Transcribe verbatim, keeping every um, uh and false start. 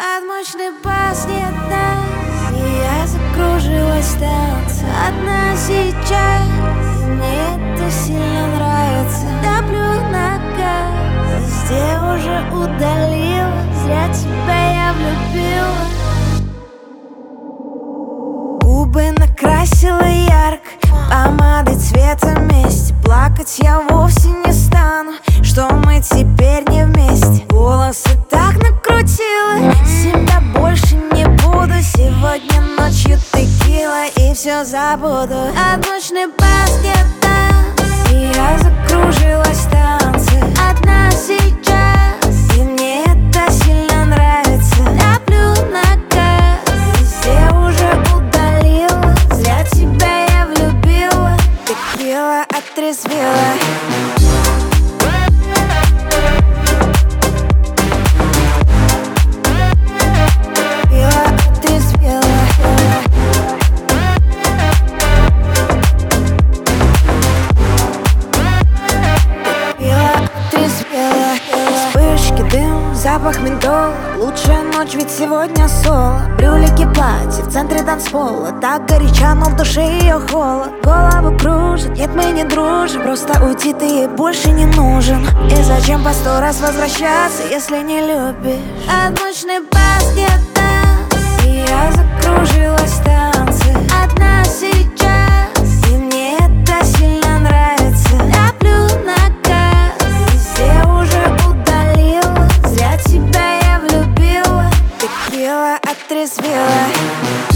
Под мощный бас не отдаст, и я закружилась в танце. Одна сейчас, и мне это сильно нравится. Топлю на газ, везде уже удалила. Зря тебя я влюбила. Губы накрасила ярко, помадой цвета вместе. Плакать я вовсе не стану, что мы теперь не вместе. Волосы так накрутила, себя больше не буду. Сегодня ночью текила и все забуду. От мощный бас не отдаст, и я закружилась в танце. Одна сейчас, и мне это сильно нравится. Топлю на газ, везде уже удалила. Зря тебя я влюбила, текила отрезвила. Запах ментола, лучшая ночь, ведь сегодня соло. Брюлики, платье, в центре танцпола. Так горяча, но в душе ее холод. Голову кружит, нет, мы не дружим. Просто уйти ты ей больше не нужен. И зачем по сто раз возвращаться, если не любишь? От мощный бас не отдаст, и я закружилась в танце. Одна сейчас, и мне это сильно нравится. Топлю на газ, везде уже удалила. Зря тебя я влюбила, текила отрезвила.